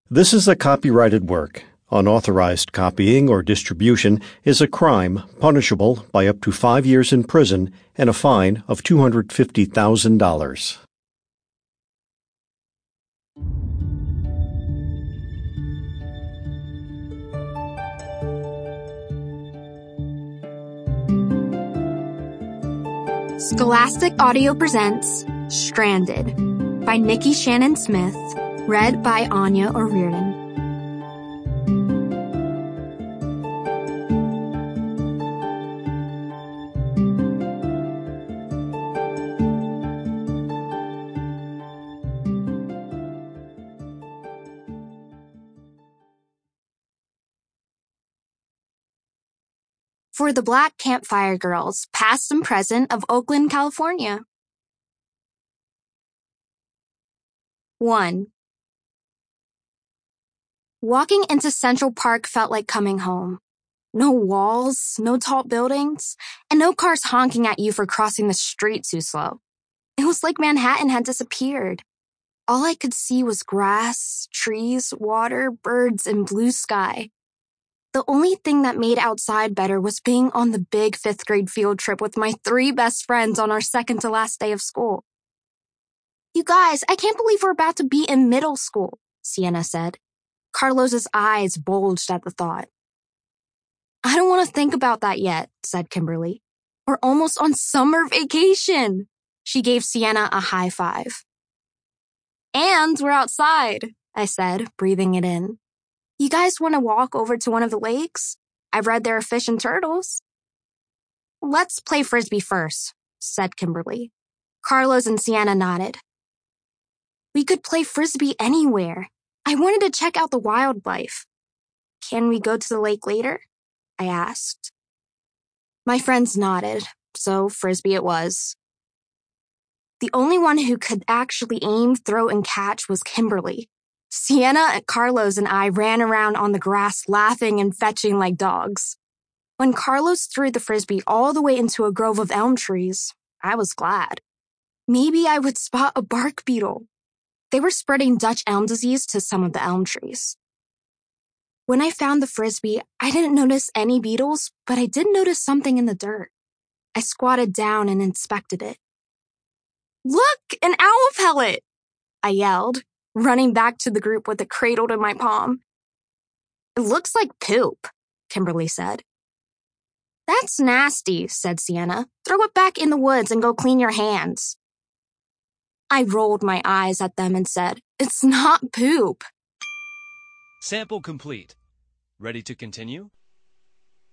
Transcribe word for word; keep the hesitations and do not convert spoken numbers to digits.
This is a copyrighted work. Unauthorized copying or distribution is a crime punishable by up to five years in prison and a fine of two hundred fifty thousand dollars. Scholastic Audio presents Stranded by Nikki Shannon Smith, read by Anya O'Riordan. For the Black Campfire Girls, past and present of Oakland, California. one. Walking into Central Park felt like coming home. No walls, no tall buildings, and no cars honking at you for crossing the street too slow. It was like Manhattan had disappeared. All I could see was grass, trees, water, birds, and blue sky. The only thing that made outside better was being on the big fifth grade field trip with my three best friends on our second to last day of school. You guys, I can't believe we're about to be in middle school, Sienna said. Carlos's eyes bulged at the thought. I don't want to think about that yet, said Kimberly. We're almost on summer vacation. She gave Sienna a high five. And we're outside, I said, breathing it in. You guys want to walk over to one of the lakes? I've read there are fish and turtles. Let's play frisbee first, said Kimberly. Carlos and Sienna nodded. We could play frisbee anywhere. I wanted to check out the wildlife. Can we go to the lake later? I asked. My friends nodded, so frisbee it was. The only one who could actually aim, throw, and catch was Kimberly. Sienna, Carlos, and I ran around on the grass laughing and fetching like dogs. When Carlos threw the frisbee all the way into a grove of elm trees, I was glad. Maybe I would spot a bark beetle. They were spreading Dutch elm disease to some of the elm trees. When I found the frisbee, I didn't notice any beetles, but I did notice something in the dirt. I squatted down and inspected it. Look, an owl pellet! I yelled, running back to the group with it cradled in my palm. It looks like poop, Kimberly said. That's nasty, said Sienna. Throw it back in the woods and go clean your hands. I rolled my eyes at them and said, It's not poop. Sample complete. Ready to continue?